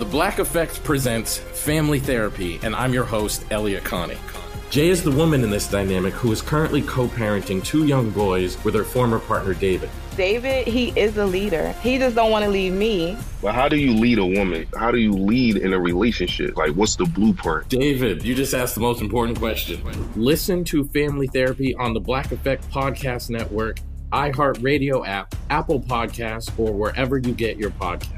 The Black Effect presents Family Therapy, and I'm your host, Elliot Connie. Jay is the woman in this dynamic who is currently co-parenting 2 young boys with her former partner, David. David, he is a leader. He just don't want to leave me. But how do you lead a woman? How do you lead in a relationship? Like, what's the blueprint? David, you just asked the most important question. Listen to Family Therapy on the Black Effect Podcast Network, iHeartRadio app, Apple Podcasts, or wherever you get your podcasts.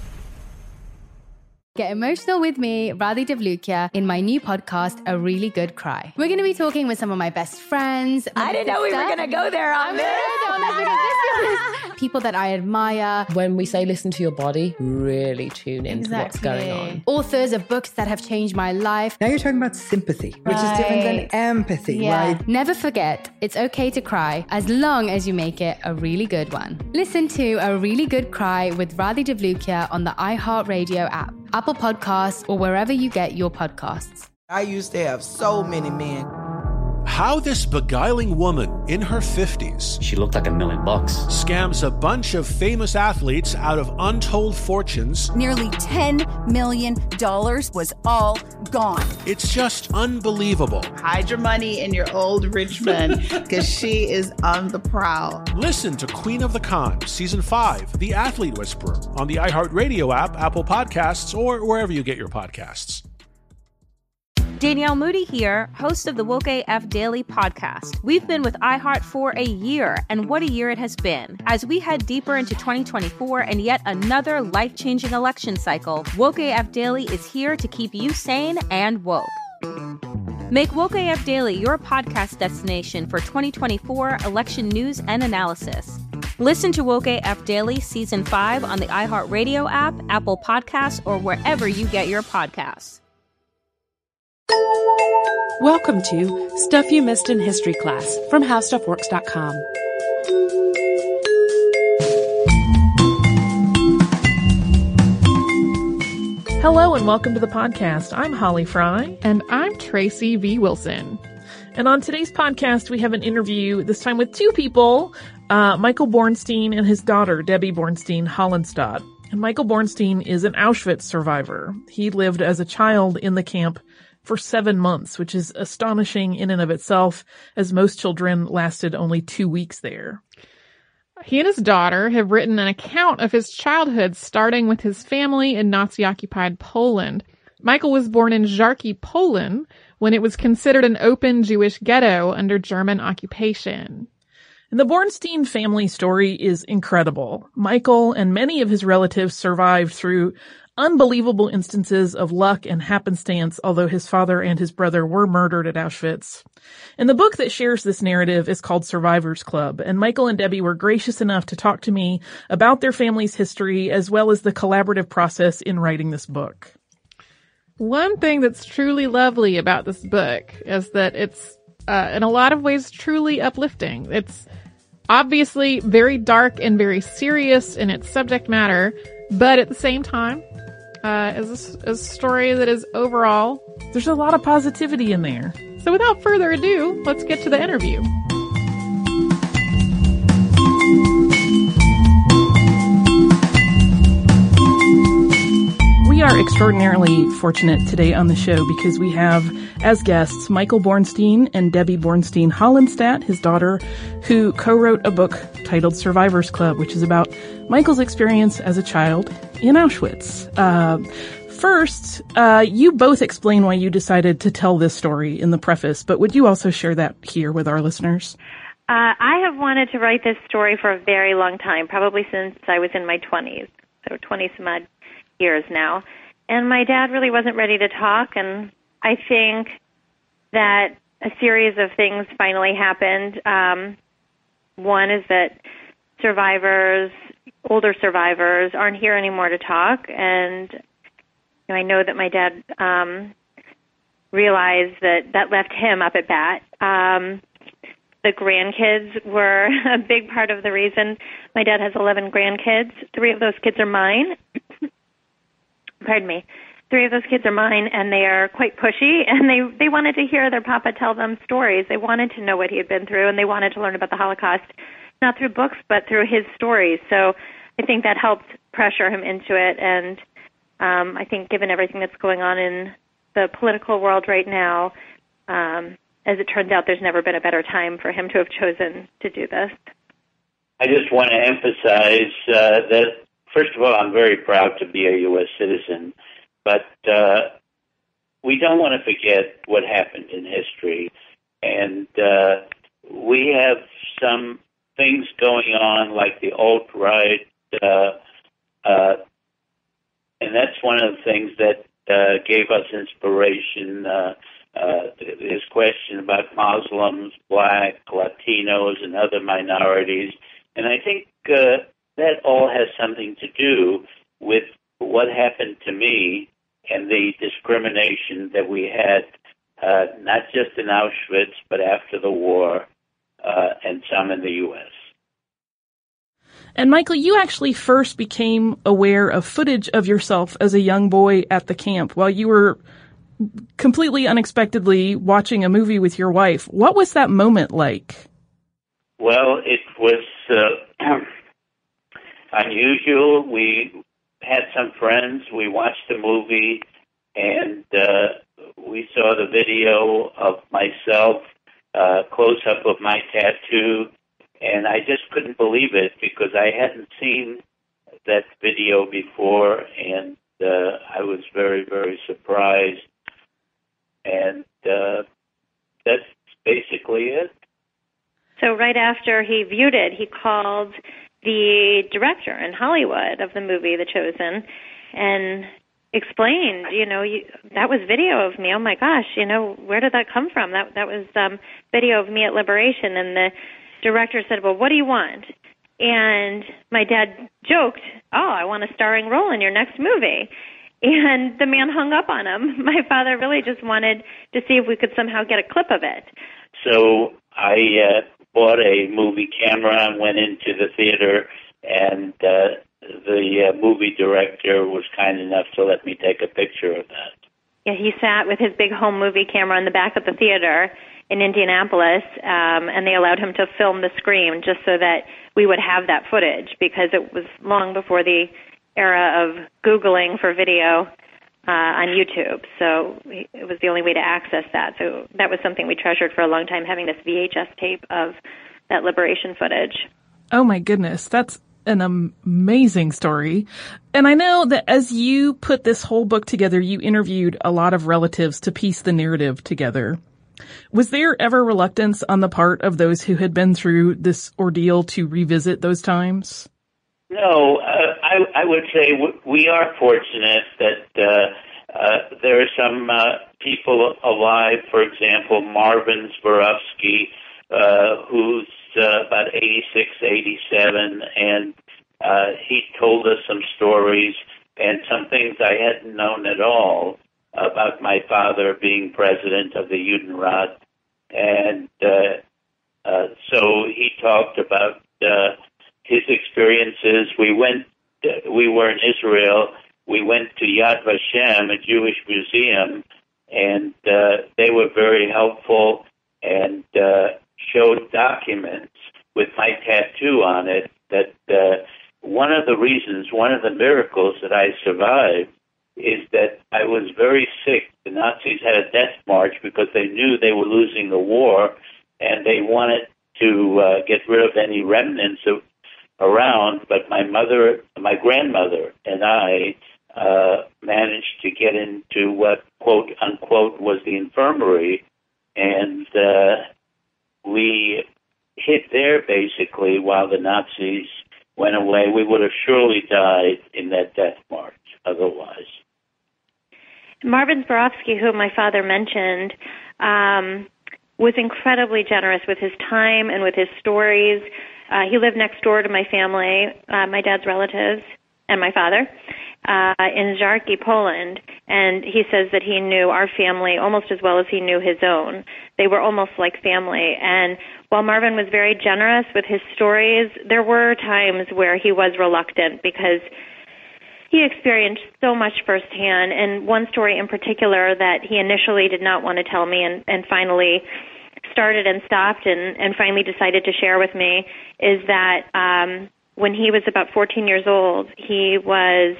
Get emotional with me, Radhi Devlukia, in my new podcast, A Really Good Cry. We're going to be talking with some of my best friends. I didn't know we were going to go there on this. People that I admire. When we say listen to your body, really tune into what's going on. Authors of books that have changed my life. Now you're talking about sympathy, which is different than empathy, right? Never forget, it's okay to cry as long as you make it a really good one. Listen to A Really Good Cry with Radhi Devlukia on the iHeartRadio app, Apple Podcasts, or wherever you get your podcasts. I used to have so many men. How this beguiling woman in her 50s, she looked like $1 million, scams a bunch of famous athletes out of untold fortunes. Nearly $10 million was all gone. It's just unbelievable. Hide your money in your old rich man, because she is on the prowl. Listen to Queen of the Con, Season 5, The Athlete Whisperer, on the iHeartRadio app, Apple Podcasts, or wherever you get your podcasts. Danielle Moody here, host of the Woke AF Daily podcast. We've been with iHeart for a year, and what a year it has been. As we head deeper into 2024 and yet another life-changing election cycle, Woke AF Daily is here to keep you sane and woke. Make Woke AF Daily your podcast destination for 2024 election news and analysis. Listen to Woke AF Daily Season 5 on the iHeartRadio app, Apple Podcasts, or wherever you get your podcasts. Welcome to Stuff You Missed in History Class from HowStuffWorks.com. Hello and welcome to the podcast. I'm Holly Fry. And I'm Tracy V. Wilson. And on today's podcast, we have an interview, this time with 2 people, Michael Bornstein and his daughter, Debbie Bornstein Hollenstadt. And Michael Bornstein is an Auschwitz survivor. He lived as a child in the camp for 7 months, which is astonishing in and of itself, as most children lasted only 2 weeks there. He and his daughter have written an account of his childhood, starting with his family in Nazi-occupied Poland. Michael was born in Żarki, Poland, when it was considered an open Jewish ghetto under German occupation. And the Bornstein family story is incredible. Michael and many of his relatives survived through unbelievable instances of luck and happenstance, although his father and his brother were murdered at Auschwitz. And the book that shares this narrative is called Survivors Club, and Michael and Debbie were gracious enough to talk to me about their family's history as well as the collaborative process in writing this book. One thing that's truly lovely about this book is that it's, in a lot of ways, truly uplifting. It's obviously very dark and very serious in its subject matter, but at the same time, is a story that is overall, there's a lot of positivity in there. So without further ado, let's get to the interview. We are extraordinarily fortunate today on the show because we have as guests Michael Bornstein and Debbie Bornstein Hollenstadt, his daughter, who co-wrote a book titled Survivors Club, which is about Michael's experience as a child in Auschwitz. First, you both explain why you decided to tell this story in the preface, but would you also share that here with our listeners? I have wanted to write this story for a very long time, probably since I was in my 20s, so 20-some-odd years now. And my dad really wasn't ready to talk, and I think that a series of things finally happened. One is that older survivors aren't here anymore to talk, and I know that my dad realized that left him up at bat. The grandkids were a big part of the reason. My dad has 11 grandkids. 3 of those kids are mine. Pardon me. 3 of those kids are mine, and they are quite pushy, and they wanted to hear their papa tell them stories. They wanted to know what he had been through, and they wanted to learn about the Holocaust, not through books, but through his stories. So I think that helped pressure him into it, and I think given everything that's going on in the political world right now, as it turns out, there's never been a better time for him to have chosen to do this. I just want to emphasize that, first of all, I'm very proud to be a U.S. citizen, but we don't want to forget what happened in history. And we have some things going on like the alt-right, and that's one of the things that gave us inspiration. This question about Muslims, Black, Latinos, and other minorities. And I think that all has something to do with what happened to me and the discrimination that we had, not just in Auschwitz, but after the war, and some in the U.S. And Michael, you actually first became aware of footage of yourself as a young boy at the camp while you were completely unexpectedly watching a movie with your wife. What was that moment like? Well, it was unusual. We had some friends. We watched the movie, and we saw the video of myself, close-up of my tattoo, and I just couldn't believe it because I hadn't seen that video before, and I was very, very surprised. And that's basically it. So right after he viewed it, he called the director in Hollywood of the movie The Chosen and explained, that was video of me. Oh my gosh, where did that come from? That was video of me at Liberation. And the director said, well, what do you want? And my dad joked, I want a starring role in your next movie. And the man hung up on him. My father really just wanted to see if we could somehow get a clip of it. So I bought a movie camera and went into the theater, and the movie director was kind enough to let me take a picture of that. Yeah, he sat with his big home movie camera in the back of the theater in Indianapolis, and they allowed him to film the screen just so that we would have that footage, because it was long before the era of Googling for video on YouTube. So it was the only way to access that. So that was something we treasured for a long time, having this VHS tape of that Liberation footage. Oh my goodness, that's an amazing story. And I know that as you put this whole book together, you interviewed a lot of relatives to piece the narrative together. Was there ever reluctance on the part of those who had been through this ordeal to revisit those times? No, I would say we are fortunate that there are some people alive, for example, Marvin Zborowski, who's about 86, 87, and he told us some stories and some things I hadn't known at all about my father being president of the Judenrat. And so he talked about his experiences. We were in Israel. We went to Yad Vashem, a Jewish museum, and they were very helpful and showed documents with my tattoo on it that one of the miracles that I survived is that I was very sick. The Nazis had a death march because they knew they were losing the war, and they wanted to get rid of any remnants around. But my grandmother, and I managed to get into what, quote unquote, was the infirmary, and we hid there basically while the Nazis went away. We would have surely died in that death march otherwise. Marvin Zborowski, who my father mentioned, was incredibly generous with his time and with his stories. He lived next door to my family, my dad's relatives, and my father, in Żarki, Poland. And he says that he knew our family almost as well as he knew his own. They were almost like family. And while Marvin was very generous with his stories, there were times where he was reluctant because he experienced so much firsthand. And one story in particular that he initially did not want to tell me and finally started and stopped and finally decided to share with me is that when he was about 14 years old, he was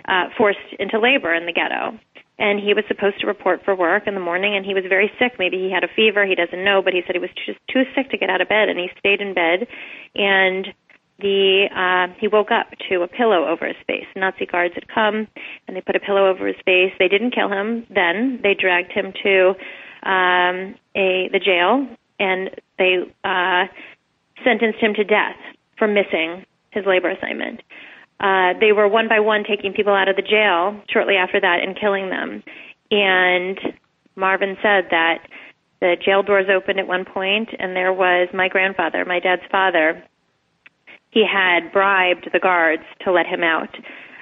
forced into labor in the ghetto. And he was supposed to report for work in the morning, and he was very sick. Maybe he had a fever, he doesn't know, but he said he was just too sick to get out of bed, and he stayed in bed. And he woke up to a pillow over his face. Nazi guards had come, and they put a pillow over his face. They didn't kill him then. They dragged him to the jail, and they sentenced him to death for missing his labor assignment. They were one by one taking people out of the jail shortly after that and killing them. And Marvin said that the jail doors opened at one point, and there was my grandfather, my dad's father. He had bribed the guards to let him out.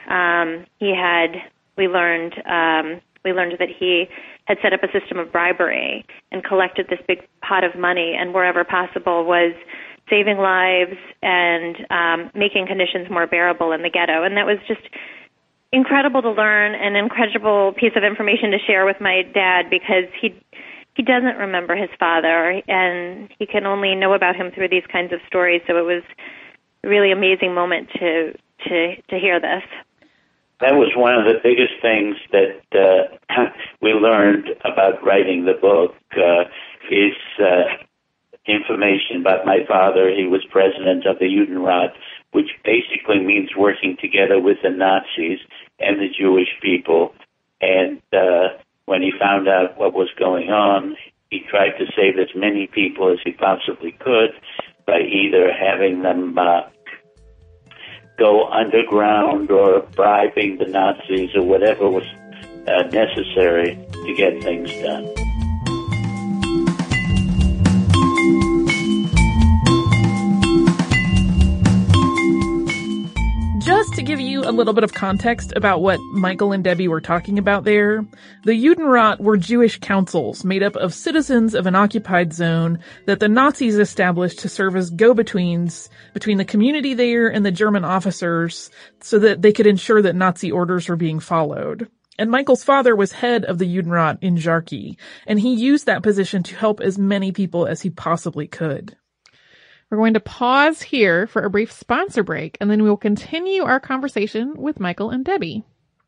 We learned that he had set up a system of bribery and collected this big pot of money, and wherever possible was saving lives and making conditions more bearable in the ghetto. And that was just incredible to learn, an incredible piece of information to share with my dad, because he doesn't remember his father, and he can only know about him through these kinds of stories. So it was a really amazing moment to hear this. That was one of the biggest things that we learned about writing the book, is information about my father. He was president of the Judenrat, which basically means working together with the Nazis and the Jewish people. And when he found out what was going on, he tried to save as many people as he possibly could by either having them go underground or bribing the Nazis or whatever was necessary to get things done. Just to give you a little bit of context about what Michael and Debbie were talking about there, the Judenrat were Jewish councils made up of citizens of an occupied zone that the Nazis established to serve as go-betweens between the community there and the German officers so that they could ensure that Nazi orders were being followed. And Michael's father was head of the Judenrat in Jarkey, and he used that position to help as many people as he possibly could. We're going to pause here for a brief sponsor break, and then we will continue our conversation with Michael and Debbie.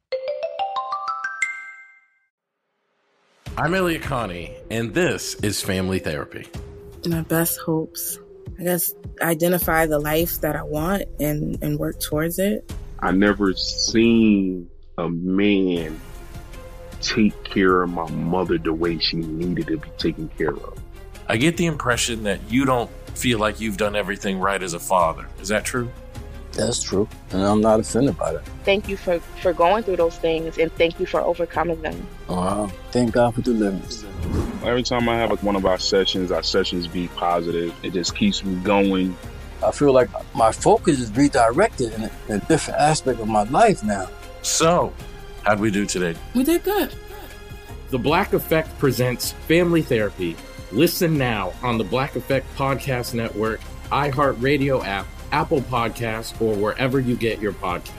I'm Elliot Connie, and this is Family Therapy. My best hopes, I guess, identify the life that I want and work towards it. I never seen a man take care of my mother the way she needed to be taken care of. I get the impression that you don't feel like you've done everything right as a father. Is that true? That's true, and I'm not offended by that. Thank you for going through those things, and thank you for overcoming them. Wow. Thank God for deliverance. Every time I have one of our sessions be positive. It just keeps me going. I feel like my focus is redirected in a different aspect of my life now. So, how'd we do today? We did good. The Black Effect presents Family Therapy. Listen now on the Black Effect Podcast Network, iHeartRadio app, Apple Podcasts, or wherever you get your podcasts.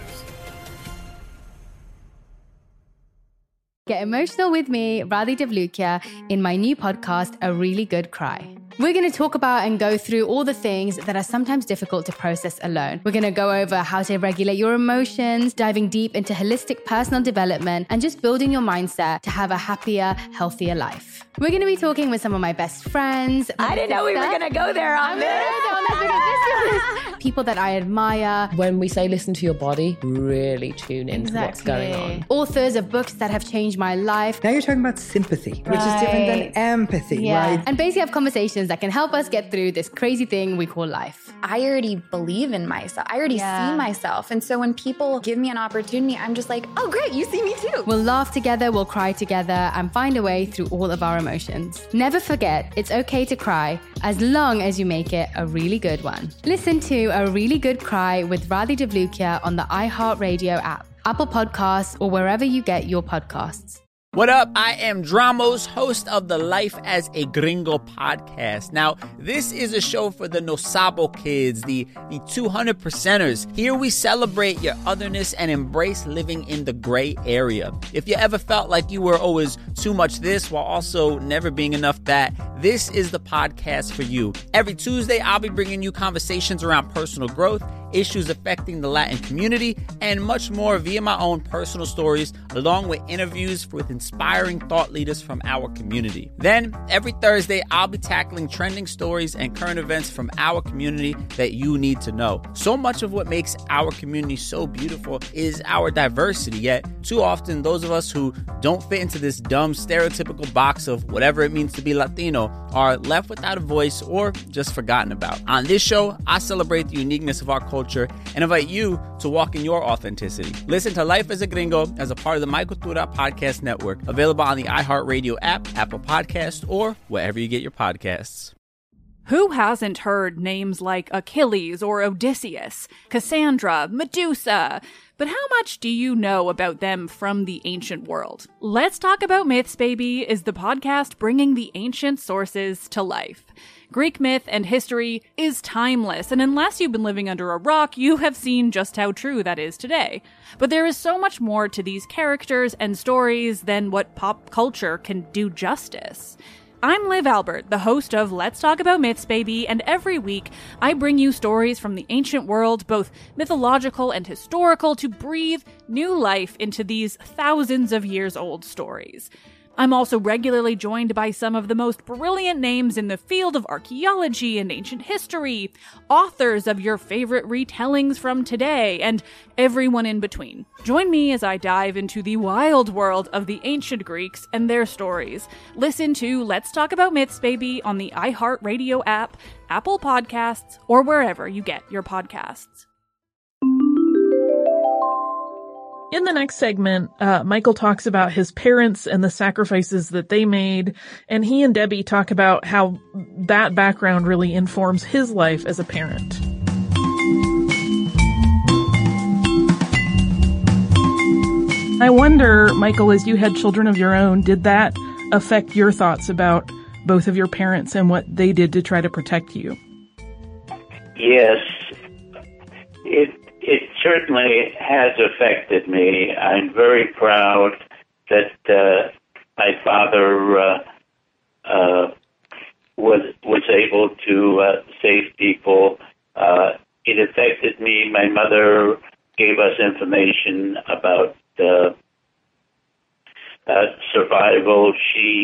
Get emotional with me, Radhi Devlukia, in my new podcast, A Really Good Cry. We're going to talk about and go through all the things that are sometimes difficult to process alone. We're going to go over how to regulate your emotions, diving deep into holistic personal development, and just building your mindset to have a happier, healthier life. We're going to be talking with some of my best friends. I didn't know we were going to go there on this. People that I admire. When we say listen to your body, really tune into what's going on. Authors of books that have changed my life. Now you're talking about sympathy, which is different than empathy, right? And basically have conversations that can help us get through this crazy thing we call life. I already believe in myself. I already see myself. And so when people give me an opportunity, I'm just like, oh, great, you see me too. We'll laugh together, we'll cry together, and find a way through all of our emotions. Never forget, it's okay to cry, as long as you make it a really good one. Listen to A Really Good Cry with Radhi Devlukia on the iHeartRadio app, Apple Podcasts, or wherever you get your podcasts. What up? I am Dramos, host of the Life as a Gringo podcast. Now, this is a show for the No Sabo kids, the 200%ers. Here we celebrate your otherness and embrace living in the gray area. If you ever felt like you were always too much this while also never being enough that, this is the podcast for you. Every Tuesday, I'll be bringing you conversations around personal growth, issues affecting the Latin community, and much more via my own personal stories, along with interviews with inspiring thought leaders from our community. Then, every Thursday, I'll be tackling trending stories and current events from our community that you need to know. So much of what makes our community so beautiful is our diversity, yet too often those of us who don't fit into this dumb stereotypical box of whatever it means to be Latino are left without a voice or just forgotten about. On this show, I celebrate the uniqueness of our culture and invite you to walk in your authenticity. Listen to Life as a Gringo as a part of the My Cultura Podcast Network, available on the iHeartRadio app, Apple Podcasts, or wherever you get your podcasts. Who hasn't heard names like Achilles or Odysseus, Cassandra, Medusa? But how much do you know about them from the ancient world? Let's Talk About Myths, Baby is the podcast bringing the ancient sources to life. Greek myth and history is timeless, and unless you've been living under a rock, you have seen just how true that is today. But there is so much more to these characters and stories than what pop culture can do justice. I'm Liv Albert, the host of Let's Talk About Myths, Baby, and every week I bring you stories from the ancient world, both mythological and historical, to breathe new life into these thousands of years old stories. I'm also regularly joined by some of the most brilliant names in the field of archaeology and ancient history, authors of your favorite retellings from today, and everyone in between. Join me as I dive into the wild world of the ancient Greeks and their stories. Listen to Let's Talk About Myths, Baby on the iHeartRadio app, Apple Podcasts, or wherever you get your podcasts. In the next segment, Michael talks about his parents and the sacrifices that they made, and he and Debbie talk about how that background really informs his life as a parent. I wonder, Michael, as you had children of your own, did that affect your thoughts about both of your parents and what they did to try to protect you? Yes, it certainly has affected me. I'm very proud that my father was able to save people. It affected me. My mother gave us information about survival.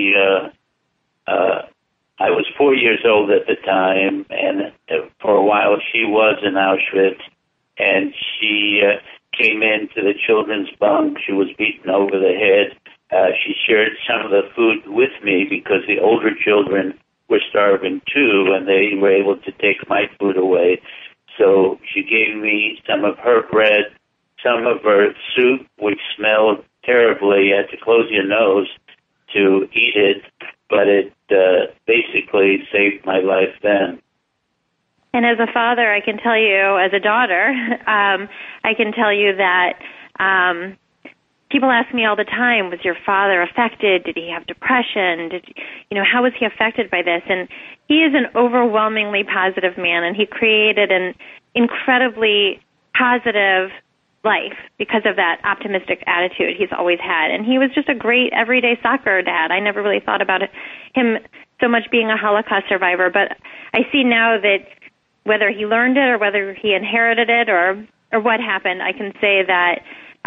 I was 4 years old at the time, and for a while she was in Auschwitz. And she came into the children's bunk. She was beaten over the head. She shared some of the food with me because the older children were starving too, and they were able to take my food away. So she gave me some of her bread, some of her soup, which smelled terribly. You had to close your nose to eat it, but it basically saved my life then. And as a father, I can tell you, as a daughter, I can tell you that people ask me all the time, was your father affected? Did he have depression? How was he affected by this? And he is an overwhelmingly positive man, and he created an incredibly positive life because of that optimistic attitude he's always had. And he was just a great everyday soccer dad. I never really thought about him so much being a Holocaust survivor, but I see now that whether he learned it or whether he inherited it or what happened, I can say that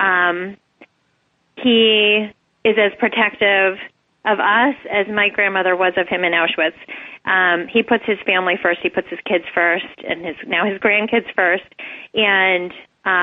he is as protective of us as my grandmother was of him in Auschwitz. He puts his family first. He puts his kids first, and now his grandkids first. And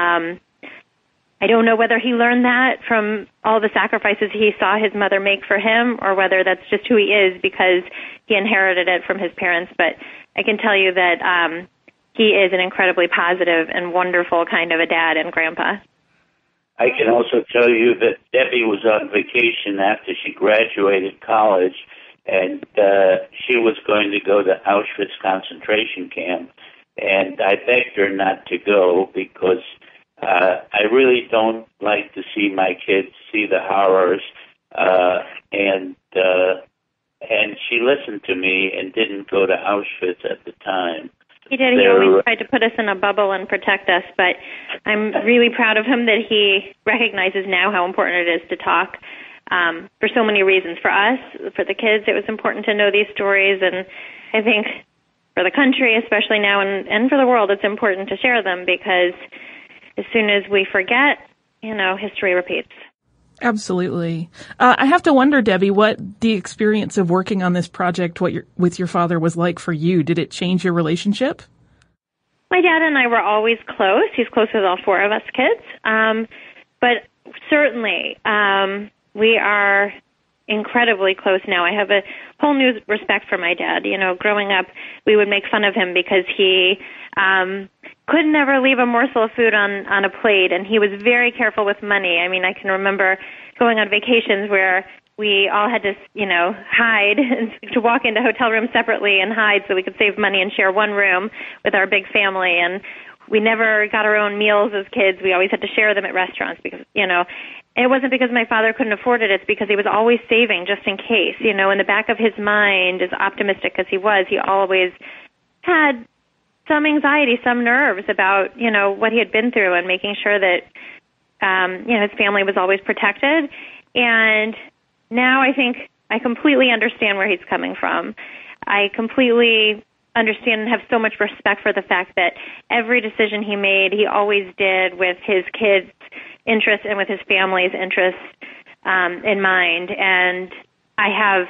I don't know whether he learned that from all the sacrifices he saw his mother make for him, or whether that's just who he is because he inherited it from his parents. But I can tell you that he is an incredibly positive and wonderful kind of a dad and grandpa. I can also tell you that Debbie was on vacation after she graduated college, and she was going to go to Auschwitz concentration camp. And I begged her not to go because I really don't like to see my kids see the horrors. And she listened to me and didn't go to Auschwitz at the time. He did. He always tried to put us in a bubble and protect us, but I'm really proud of him that he recognizes now how important it is to talk for so many reasons. For us, for the kids, it was important to know these stories, and I think for the country, especially now, and for the world, it's important to share them, because as soon as we forget, history repeats. Absolutely. I have to wonder, Debbie, what the experience of working on this project with your father was like for you. Did it change your relationship? My dad and I were always close. He's close with all four of us kids. But certainly, we are incredibly close now. I have a whole new respect for my dad. Growing up, we would make fun of him because he could never leave a morsel of food on a plate, and he was very careful with money. I mean, I can remember going on vacations where we all had to, hide to walk into hotel rooms separately and hide so we could save money and share one room with our big family. And we never got our own meals as kids. We always had to share them at restaurants because, it wasn't because my father couldn't afford it. It's because he was always saving just in case. In the back of his mind, as optimistic as he was, he always had some anxiety, some nerves about, what he had been through, and making sure that, his family was always protected. And now I think I completely understand where he's coming from. I completely understand and have so much respect for the fact that every decision he made, he always did with his kids' interests and with his family's interests in mind. And I have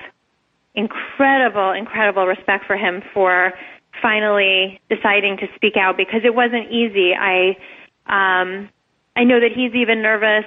incredible respect for him for finally deciding to speak out, because it wasn't easy. I know that he's even nervous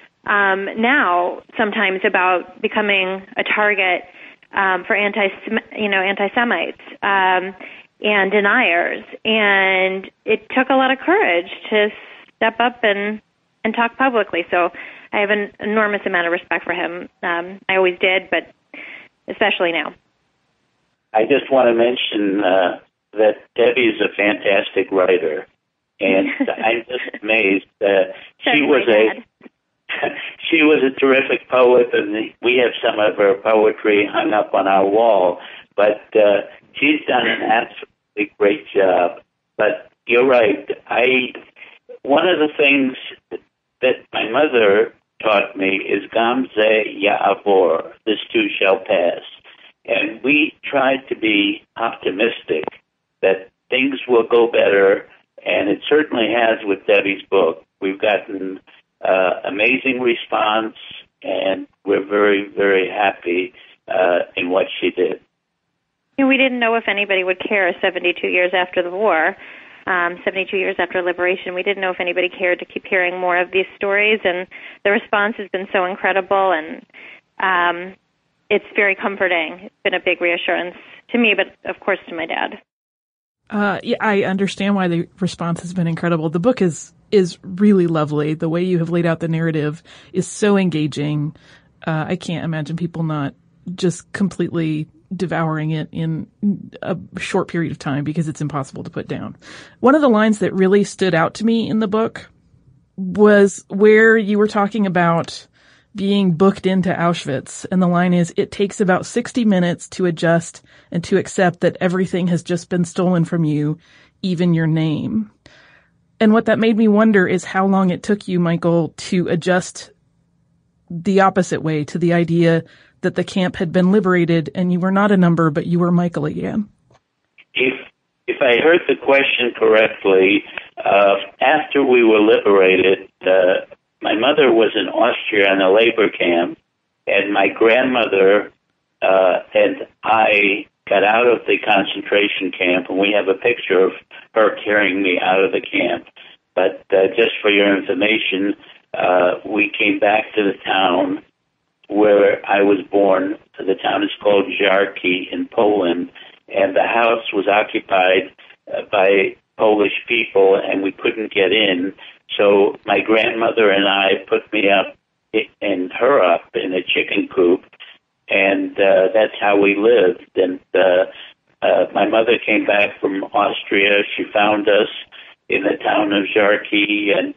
now sometimes about becoming a target for anti-Semites and deniers, and it took a lot of courage to step up and talk publicly. So I have an enormous amount of respect for him. I always did, but especially now. I just want to mention that Debbie is a fantastic writer, and I'm just amazed. She was a terrific poet, and we have some of her poetry hung up on our wall. But she's done an absolutely great job. But you're right. One of the things that my mother taught me is Gam ze ya'avor, this too shall pass. And we tried to be optimistic that things will go better, and it certainly has with Debbie's book. We've gotten amazing response, and we're very, very happy in what she did. We didn't know if anybody would care 72 years after the war, 72 years after liberation. We didn't know if anybody cared to keep hearing more of these stories, and the response has been so incredible, and it's very comforting. It's been a big reassurance to me, but of course to my dad. Yeah, I understand why the response has been incredible. The book is really lovely. The way you have laid out the narrative is so engaging. I can't imagine people not just completely devouring it in a short period of time, because it's impossible to put down. One of the lines that really stood out to me in the book was where you were talking about being booked into Auschwitz. And the line is, it takes about 60 minutes to adjust and to accept that everything has just been stolen from you, even your name. And what that made me wonder is how long it took you, Michael, to adjust the opposite way to the idea that the camp had been liberated and you were not a number, but you were Michael again. If I heard the question correctly, after we were liberated, my mother was in Austria in a labor camp, and my grandmother and I got out of the concentration camp, and we have a picture of her carrying me out of the camp. But just for your information, we came back to the town where I was born. The town is called Żarki in Poland, and the house was occupied by Polish people, and we couldn't get in. So my grandmother and I put me up and her up in a chicken coop, and that's how we lived. And my mother came back from Austria. She found us in the town of Żarki, and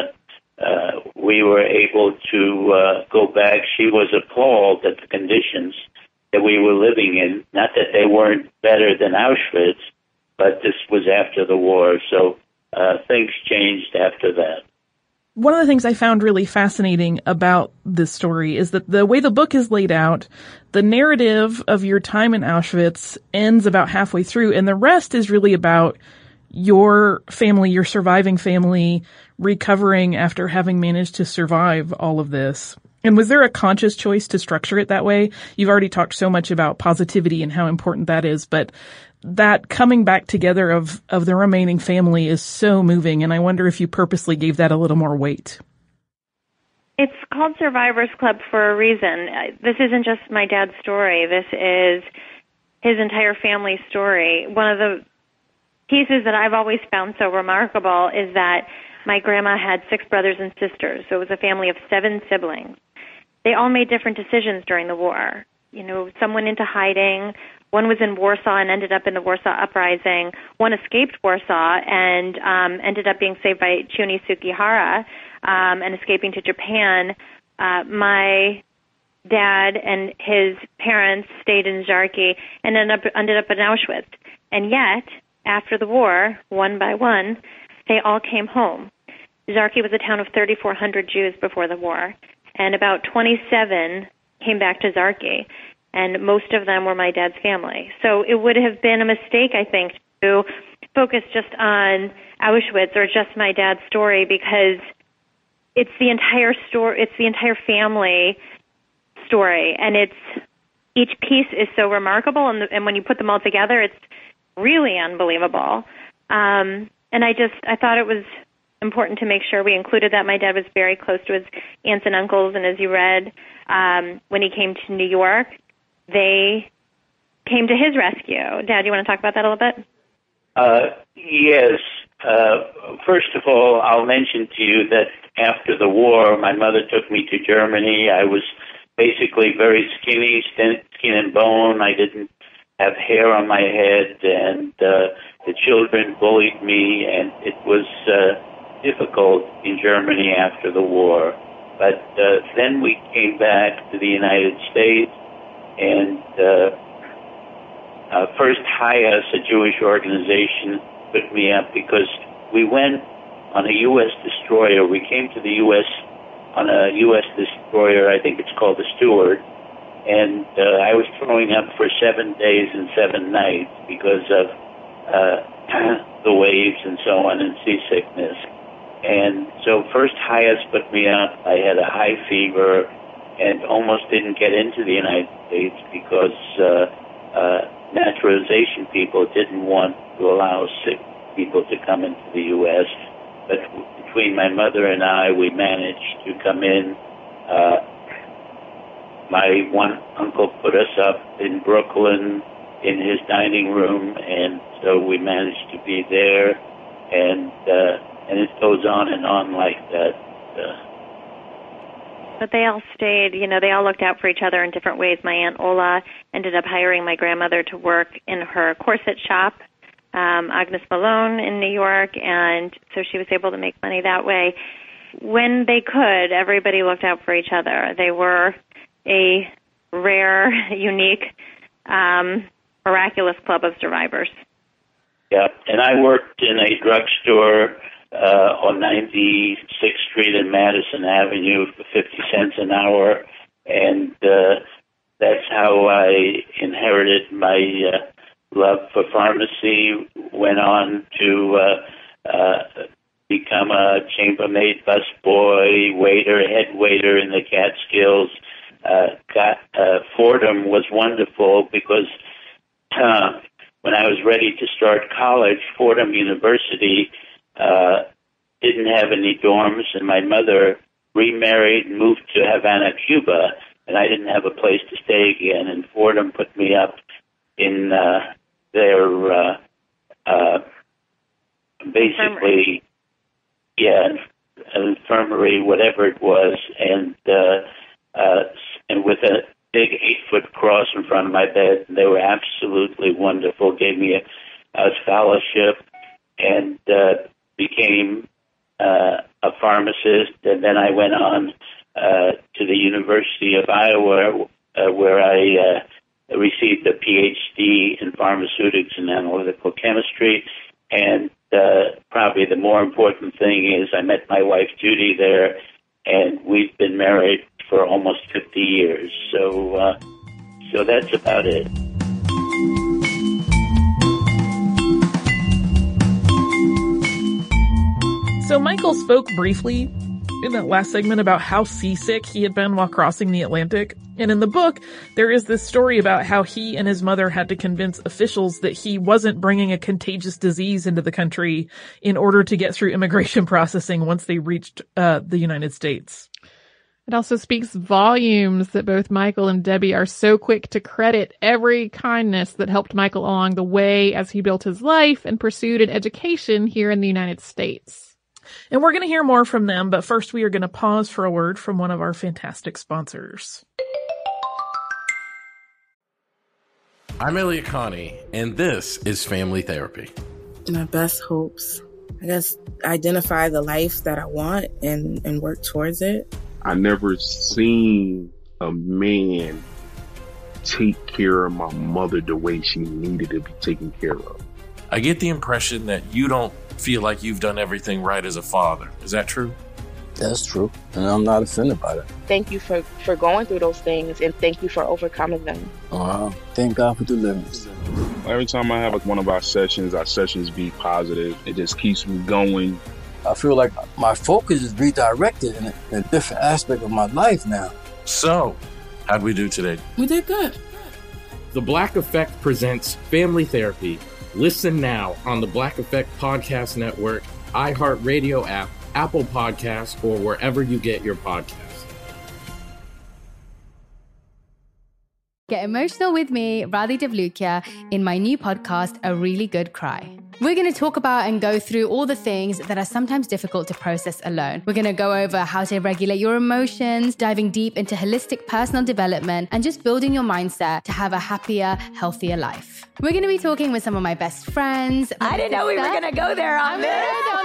we were able to go back. She was appalled at the conditions that we were living in. Not that they weren't better than Auschwitz, but this was after the war, so things changed after that. One of the things I found really fascinating about this story is that the way the book is laid out, the narrative of your time in Auschwitz ends about halfway through, and the rest is really about your family, your surviving family, recovering after having managed to survive all of this. And was there a conscious choice to structure it that way? You've already talked so much about positivity and how important that is, but that coming back together of the remaining family is so moving, and I wonder if you purposely gave that a little more weight. It's called Survivors Club for a reason. This isn't just my dad's story. This is his entire family's story. One of the pieces that I've always found so remarkable is that my grandma had 6 brothers and sisters, so it was a family of 7 siblings. They all made different decisions during the war. You know, some went into hiding. One was in Warsaw and ended up in the Warsaw Uprising. One escaped Warsaw and ended up being saved by Chuni Sugihara and escaping to Japan. My dad and his parents stayed in Żarki and ended up in Auschwitz. And yet, after the war, one by one, they all came home. Żarki was a town of 3,400 Jews before the war, and about 27 came back to Żarki, and most of them were my dad's family. So it would have been a mistake, I think, to focus just on Auschwitz or just my dad's story, because it's the entire story, it's the entire family story, and each piece is so remarkable, and when you put them all together, it's really unbelievable. And I thought it was important to make sure we included that. My dad was very close to his aunts and uncles, and as you read, when he came to New York, they came to his rescue. Dad, you want to talk about that a little bit? Yes. First of all, I'll mention to you that after the war, my mother took me to Germany. I was basically very skinny, skin and bone. I didn't have hair on my head, and the children bullied me, and it was difficult in Germany after the war. But then we came back to the United States, and first HIAS, a Jewish organization, put me up because we went on a U.S. destroyer. We came to the U.S. on a U.S. destroyer, I think it's called the Stewart, and I was throwing up for 7 days and 7 nights because of the waves and so on and seasickness. And so first HIAS put me up. I had a high fever and almost didn't get into the United States because naturalization people didn't want to allow sick people to come into the U.S. But between my mother and I, we managed to come in. My one uncle put us up in Brooklyn in his dining room, and so we managed to be there, and it goes on and on like that. But they all stayed, they all looked out for each other in different ways. My Aunt Ola ended up hiring my grandmother to work in her corset shop, Agnes Malone in New York, and so she was able to make money that way. When they could, everybody looked out for each other. They were a rare, unique, miraculous club of survivors. Yeah, and I worked in a drugstore on 96th Street and Madison Avenue for 50 cents an hour, and that's how I inherited my love for pharmacy. Went on to become a chambermaid, busboy, waiter, head waiter in the Catskills. Fordham was wonderful because when I was ready to start college, Fordham University didn't have any dorms, and my mother remarried and moved to Havana, Cuba, and I didn't have a place to stay again, and Fordham put me up in their basically, infirmary, whatever it was, and with a big 8-foot cross in front of my bed. They were absolutely wonderful, gave me a scholarship, and became a pharmacist. And then I went on to the University of Iowa, where I received a PhD in pharmaceutics and analytical chemistry. And probably the more important thing is I met my wife Judy there, and we've been married for almost 50 years. So that's about it. So Michael spoke briefly in that last segment about how seasick he had been while crossing the Atlantic. And in the book, there is this story about how he and his mother had to convince officials that he wasn't bringing a contagious disease into the country in order to get through immigration processing once they reached the United States. It also speaks volumes that both Michael and Debbie are so quick to credit every kindness that helped Michael along the way as he built his life and pursued an education here in the United States. And we're going to hear more from them, but first we are going to pause for a word from one of our fantastic sponsors. I'm Elliot Connie, and this is Family Therapy. My best hopes, I guess, identify the life that I want and work towards it. I never seen a man take care of my mother the way she needed to be taken care of. I get the impression that you don't feel like you've done everything right as a father. Is that true? That's true, and I'm not offended by that. Thank you for going through those things, and thank you for overcoming them. Thank God for deliverance. Every time I have one of our sessions be positive. It just keeps me going. I feel like my focus is redirected in a different aspect of my life now. So, how'd we do today? We did good. The Black Effect presents Family Therapy. Listen now on the Black Effect Podcast Network, iHeartRadio app, Apple Podcasts, or wherever you get your podcasts. Get emotional with me, Radhi Devlukia, in my new podcast, A Really Good Cry. We're going to talk about and go through all the things that are sometimes difficult to process alone. We're going to go over how to regulate your emotions, diving deep into holistic personal development, and just building your mindset to have a happier, healthier life. We're going to be talking with some of my best friends. I didn't know we were going to go there on this.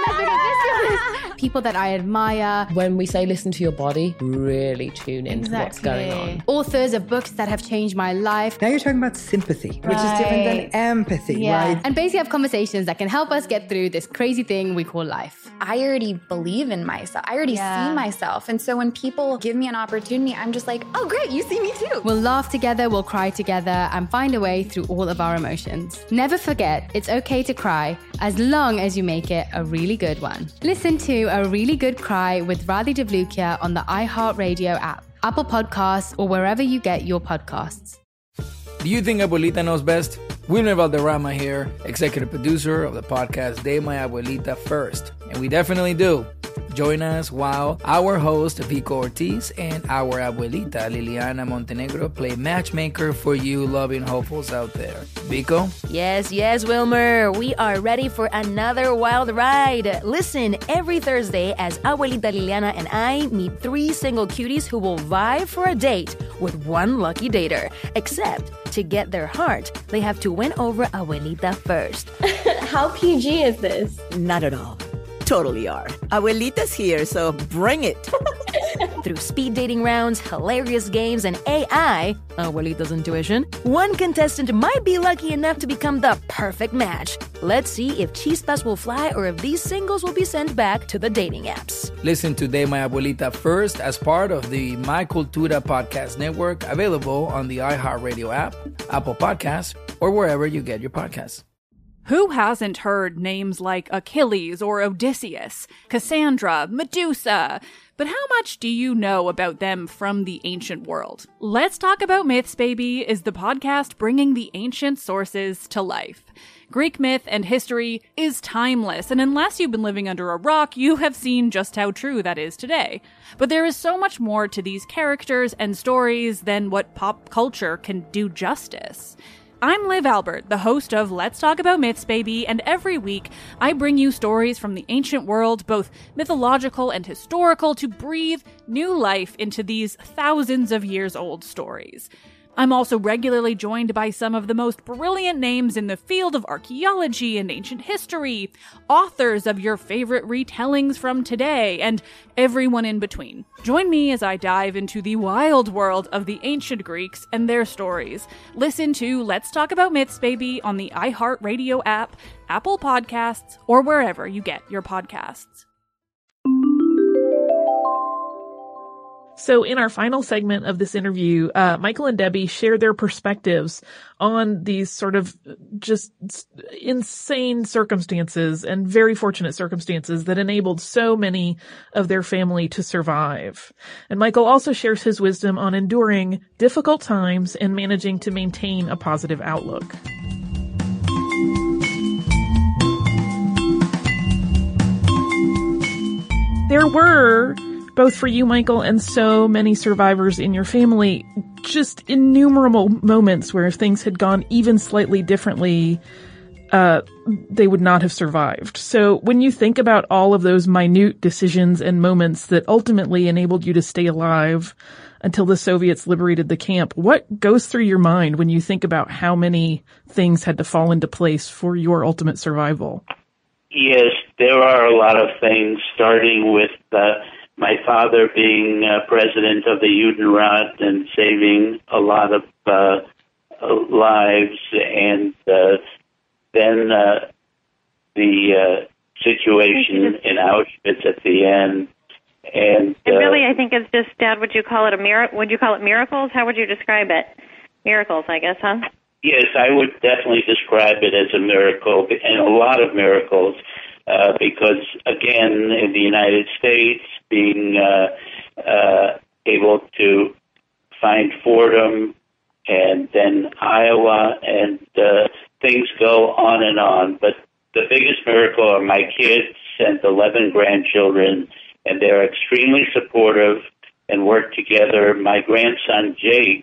People that I admire. When we say listen to your body, really tune into what's going on. Authors of books that have changed my life. Now you're talking about sympathy, which is different than empathy, right? And basically have conversations that can help us get through this crazy thing we call life. I already believe in myself. I already see myself. And so when people give me an opportunity, I'm just like, oh, great, you see me too. We'll laugh together, we'll cry together, and find a way through all of our emotions. Never forget, it's okay to cry as long as you make it a really good one. Listen to A Really Good Cry with Radhi Devlukia on the iHeartRadio app, Apple Podcasts, or wherever you get your podcasts. Do you think Abuelita knows best? Wilmer Valderrama here, executive producer of the podcast De My Abuelita First. And we definitely do. Join us while our host, Vico Ortiz, and our abuelita, Liliana Montenegro, play matchmaker for you loving hopefuls out there. Vico? Yes, Wilmer. We are ready for another wild ride. Listen every Thursday as Abuelita Liliana and I meet 3 single cuties who will vie for a date with one lucky dater. Except, to get their heart, they have to win over Abuelita first. How PG is this? Not at all. Totally are. Abuelita's here, so bring it. Through speed dating rounds, hilarious games, and AI, Abuelita's intuition, one contestant might be lucky enough to become the perfect match. Let's see if chispas will fly or if these singles will be sent back to the dating apps. Listen to De My Abuelita First as part of the My Cultura Podcast Network, available on the iHeartRadio app, Apple Podcasts, or wherever you get your podcasts. Who hasn't heard names like Achilles or Odysseus, Cassandra, Medusa? But how much do you know about them from the ancient world? Let's Talk About Myths, Baby is the podcast bringing the ancient sources to life. Greek myth and history is timeless, and unless you've been living under a rock, you have seen just how true that is today. But there is so much more to these characters and stories than what pop culture can do justice. I'm Liv Albert, the host of Let's Talk About Myths, Baby, and every week I bring you stories from the ancient world, both mythological and historical, to breathe new life into these thousands of years old stories. I'm also regularly joined by some of the most brilliant names in the field of archaeology and ancient history, authors of your favorite retellings from today, and everyone in between. Join me as I dive into the wild world of the ancient Greeks and their stories. Listen to Let's Talk About Myths, Baby on the iHeartRadio app, Apple Podcasts, or wherever you get your podcasts. So in our final segment of this interview, Michael and Debbie share their perspectives on these sort of just insane circumstances and very fortunate circumstances that enabled so many of their family to survive. And Michael also shares his wisdom on enduring difficult times and managing to maintain a positive outlook. There were, both for you, Michael, and so many survivors in your family, just innumerable moments where if things had gone even slightly differently, they would not have survived. So when you think about all of those minute decisions and moments that ultimately enabled you to stay alive until the Soviets liberated the camp, what goes through your mind when you think about how many things had to fall into place for your ultimate survival? Yes, there are a lot of things, starting with my father being president of the Judenrat and saving a lot of lives, and then the situation in Auschwitz at the end. And really, I think it's just, Dad, would you call it a miracle? Would you call it miracles? How would you describe it? Miracles, I guess, huh? Yes, I would definitely describe it as a miracle, and a lot of miracles, because, again, in the United States, being able to find Fordham and then Iowa, and things go on and on. But the biggest miracle are my kids and 11 grandchildren, and they're extremely supportive and work together. My grandson, Jake,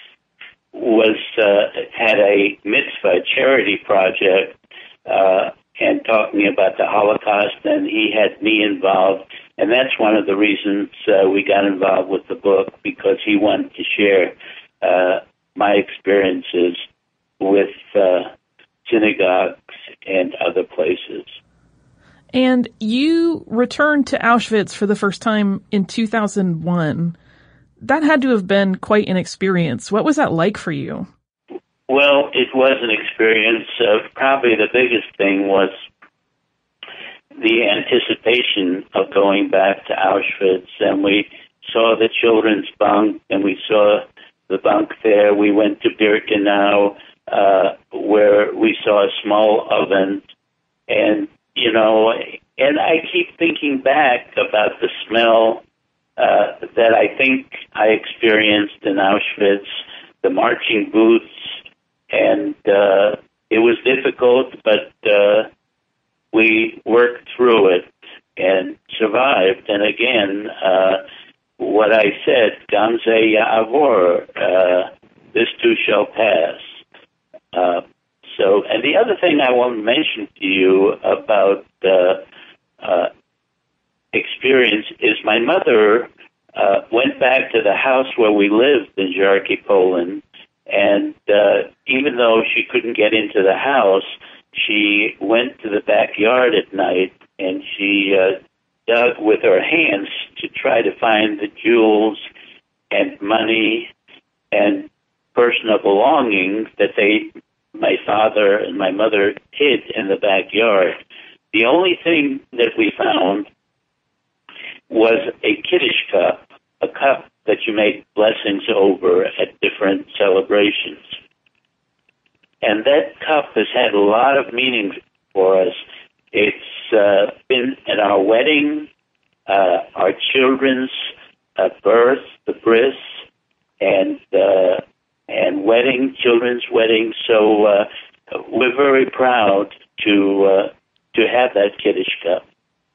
had a mitzvah charity project and talking about the Holocaust, and he had me involved. And that's one of the reasons we got involved with the book, because he wanted to share my experiences with synagogues and other places. And you returned to Auschwitz for the first time in 2001. That had to have been quite an experience. What was that like for you? Well, it was an experience. Probably the biggest thing was the anticipation of going back to Auschwitz. And we saw the children's bunk, and we saw the bunk there. We went to Birkenau, where we saw a small oven. And, you know, and I keep thinking back about the smell that I think I experienced in Auschwitz, the marching boots, and it was difficult, but we worked through it and survived. And again, what I said, Gamze Ya'avor, this too shall pass. And the other thing I want to mention to you about experience is my mother went back to the house where we lived in Żarki, Poland, and even though she couldn't get into the house, she went to the backyard at night and she dug with her hands to try to find the jewels and money and personal belongings that my father and my mother hid in the backyard. The only thing that we found was a Kiddush cup, a cup that you make blessings over at different celebrations. And that cup has had a lot of meaning for us. It's been at our wedding, our children's birth, the bris, and wedding, children's wedding. So we're very proud to have that Kiddush cup.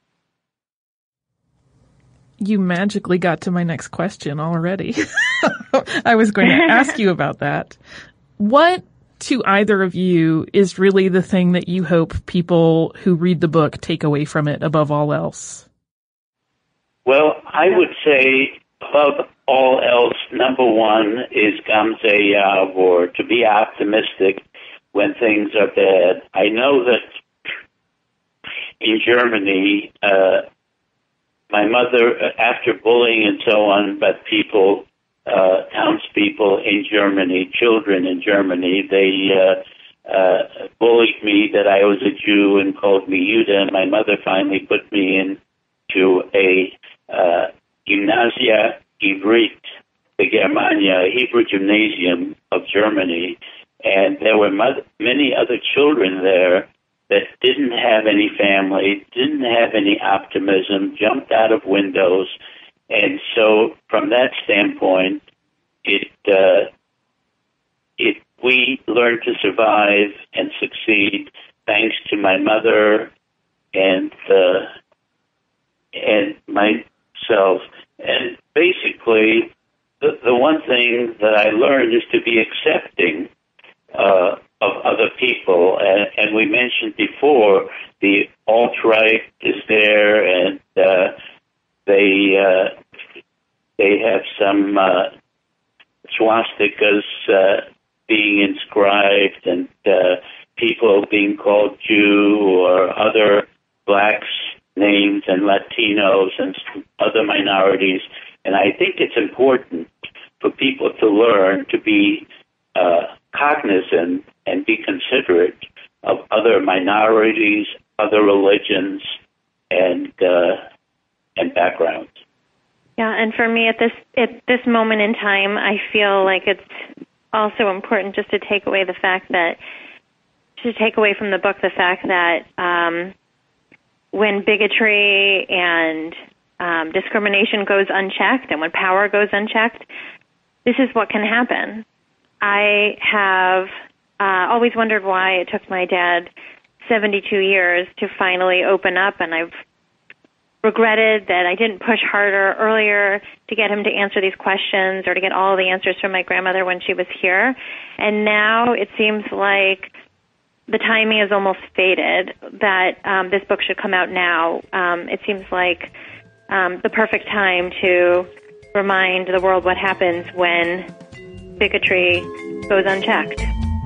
You magically got to my next question already. I was going to ask you about that. What, to either of you, is really the thing that you hope people who read the book take away from it above all else? Well, I would say above all else, number one is Gamze Yav, or to be optimistic when things are bad. I know that in Germany, my mother, after bullying and so on, but people, townspeople in Germany, children in Germany, they bullied me that I was a Jew and called me Jude, and my mother finally put me into a Gymnasia Ivrit de Germania, a Hebrew gymnasium of Germany, and there were many other children there that didn't have any family, didn't have any optimism, jumped out of windows, and so from that standpoint, we learned to survive and succeed thanks to my mother and myself. And basically, the one thing that I learned is to be accepting of other people. And we mentioned before, the alt-right is there, and they have some swastikas being inscribed, and people being called Jew or other blacks names and Latinos and other minorities. And I think it's important for people to learn to be cognizant and be considerate of other minorities, other religions, and backgrounds. Yeah, and for me at this moment in time, I feel like it's also important just to take away from the book the fact that when bigotry and discrimination goes unchecked, and when power goes unchecked, this is what can happen. I have always wondered why it took my dad 72 years to finally open up, and I've regretted that I didn't push harder earlier to get him to answer these questions or to get all the answers from my grandmother when she was here. And now it seems like the timing is almost faded, that this book should come out now. It seems like the perfect time to remind the world what happens when bigotry goes unchecked.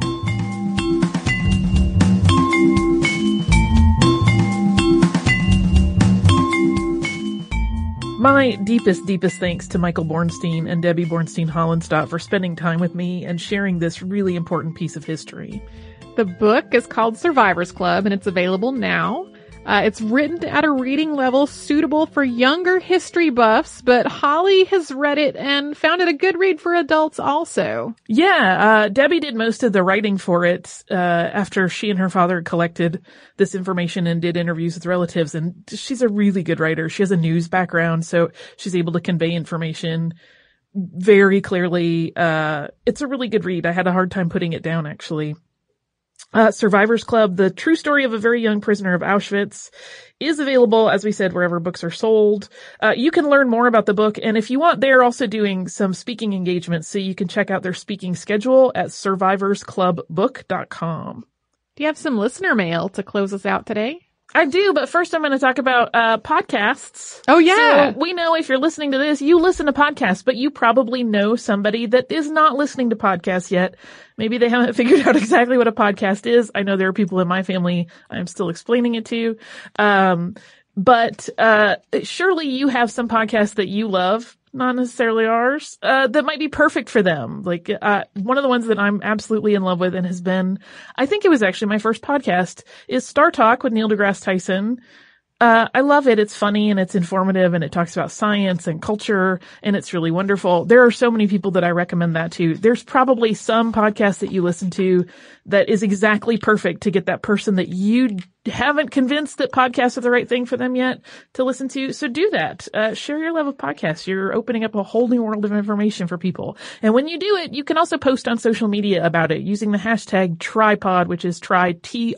My deepest thanks to Michael Bornstein and Debbie Bornstein-Hollenstadt for spending time with me and sharing this really important piece of history. The book is called Survivors Club, and it's available now. It's written at a reading level suitable for younger history buffs, but Holly has read it and found it a good read for adults also. Yeah, Debbie did most of the writing for it after she and her father collected this information and did interviews with relatives, and she's a really good writer. She has a news background, so she's able to convey information very clearly. It's a really good read. I had a hard time putting it down, actually. Survivors Club, the true story of a very young prisoner of Auschwitz, is available, as we said, wherever books are sold. You can learn more about the book, and if you want, they're also doing some speaking engagements, so you can check out their speaking schedule at survivorsclubbook.com. Do you have some listener mail to close us out today? I do, but first I'm going to talk about podcasts. Oh, yeah. So we know if you're listening to this, you listen to podcasts, but you probably know somebody that is not listening to podcasts yet. Maybe they haven't figured out exactly what a podcast is. I know there are people in my family I'm still explaining it to. But surely you have some podcasts that you love, not necessarily ours, that might be perfect for them. Like, one of the ones that I'm absolutely in love with and has been, I think it was actually my first podcast, is Star Talk with Neil deGrasse Tyson. I love it. It's funny and it's informative and it talks about science and culture and it's really wonderful. There are so many people that I recommend that to. There's probably some podcast that you listen to that is exactly perfect to get that person that you haven't convinced that podcasts are the right thing for them yet to listen to. So do that. Share your love of podcasts. You're opening up a whole new world of information for people. And when you do it, you can also post on social media about it using the hashtag TryPod, which is try,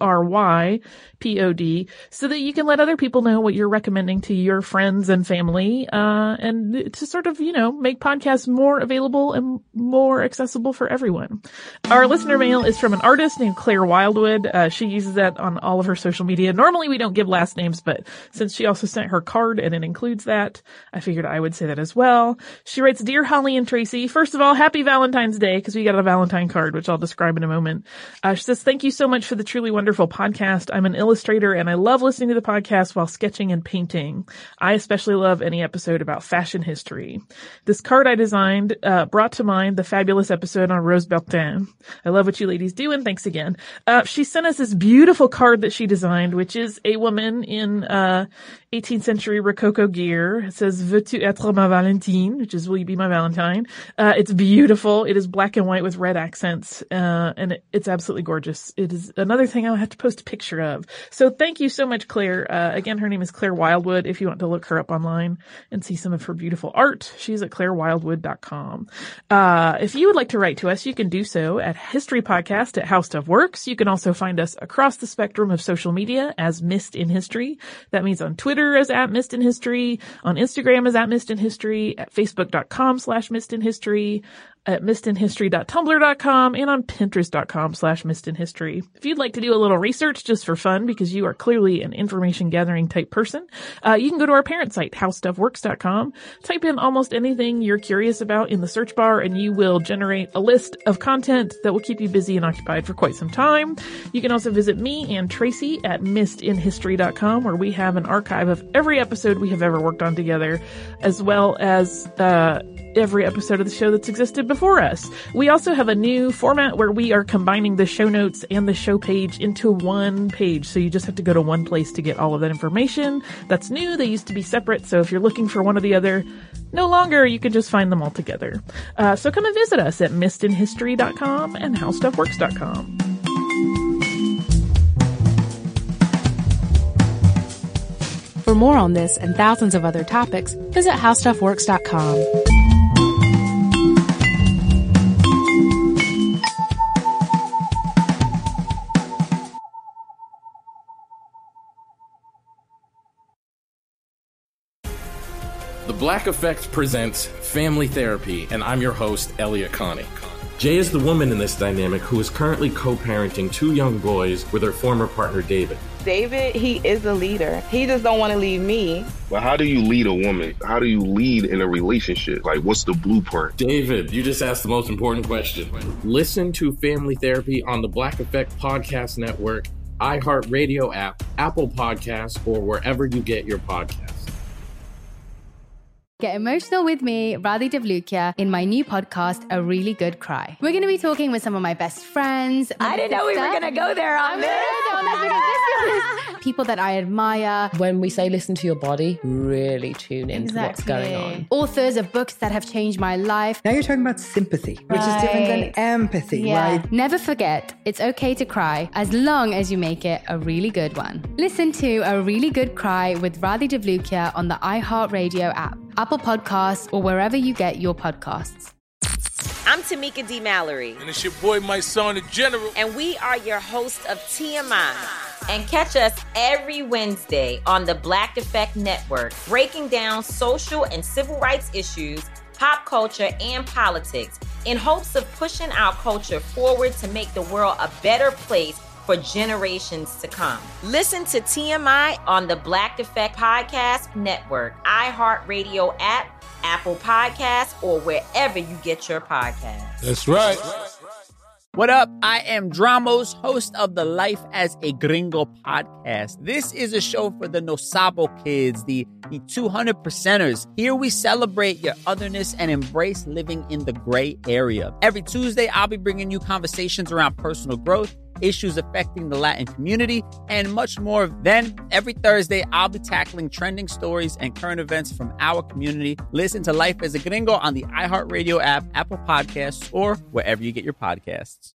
TRYPOD, so that you can let other people know what you're recommending to your friends and family, and to sort of, make podcasts more available and more accessible for everyone. Our listener mail is from an artist named Claire Wildwood. She uses that on all of her social social media. Normally we don't give last names, but since she also sent her card and it includes that, I figured I would say that as well. She writes, Dear Holly and Tracy, first of all, happy Valentine's Day, because we got a Valentine card, which I'll describe in a moment. She says, thank you so much for the truly wonderful podcast. I'm an illustrator and I love listening to the podcast while sketching and painting. I especially love any episode about fashion history. This card I designed brought to mind the fabulous episode on Rose Bertin. I love what you ladies do, and thanks again. She sent us this beautiful card that she designed, which is a woman in 18th century Rococo gear. It says, Veux-tu être ma Valentine? Which is, will you be my Valentine? It's beautiful. It is black and white with red accents, and it's absolutely gorgeous. It is another thing I'll have to post a picture of. So thank you so much, Claire. Again, her name is Claire Wildwood. If you want to look her up online and see some of her beautiful art, she's at clairewildwood.com. If you would like to write to us, you can do so at historypodcast@howstuffworks. You can also find us across the spectrum of social media as Missed in History. That means on Twitter as @MissedInHistory, on Instagram as @MissedInHistory, at Facebook.com/MissedInHistory, at missedinhistory.tumblr.com, and on Pinterest.com/missedinhistory. If you'd like to do a little research just for fun, because you are clearly an information gathering type person, you can go to our parent site, howstuffworks.com, type in almost anything you're curious about in the search bar, and you will generate a list of content that will keep you busy and occupied for quite some time. You can also visit me and Tracy at missedinhistory.com, where we have an archive of every episode we have ever worked on together, as well as every episode of the show that's existed before us. We also have a new format where we are combining the show notes and the show page into one page. So you just have to go to one place to get all of that information. That's new. They used to be separate. So if you're looking for one or the other, no longer, you can just find them all together. So come and visit us at missedinhistory.com and howstuffworks.com. For more on this and thousands of other topics, visit howstuffworks.com. The Black Effect presents Family Therapy, and I'm your host, Elia Connie. Jay is the woman in this dynamic who is currently co-parenting 2 young boys with her former partner, David. David, he is a leader. He just don't want to leave me. But how do you lead a woman? How do you lead in a relationship? Like, what's the blueprint? David, you just asked the most important question. Listen to Family Therapy on the Black Effect Podcast Network, iHeartRadio app, Apple Podcasts, or wherever you get your podcasts. Get emotional with me, Radhi Devlukia, in my new podcast, A Really Good Cry. We're going to be talking with some of my best friends. I didn't know we were going to go there on this. People that I admire. When we say listen to your body, really tune into what's going on. Authors of books that have changed my life. Now you're talking about sympathy, which is different than empathy, right? Never forget, it's okay to cry as long as you make it a really good one. Listen to A Really Good Cry with Radhi Devlukia on the iHeartRadio app, Apple Podcasts, or wherever you get your podcasts. I'm Tamika D. Mallory. And it's your boy, my son, the General. And we are your hosts of TMI. And catch us every Wednesday on the Black Effect Network, breaking down social and civil rights issues, pop culture, and politics in hopes of pushing our culture forward to make the world a better place for generations to come. Listen to TMI on the Black Effect Podcast Network, iHeartRadio app, Apple Podcasts, or wherever you get your podcasts. That's right. What up? I am Dramos, host of the Life as a Gringo podcast. This is a show for the No Sabo kids, the 200%ers. Here we celebrate your otherness and embrace living in the gray area. Every Tuesday, I'll be bringing you conversations around personal growth, issues affecting the Latin community, and much more. Then, every Thursday, I'll be tackling trending stories and current events from our community. Listen to Life as a Gringo on the iHeartRadio app, Apple Podcasts, or wherever you get your podcasts.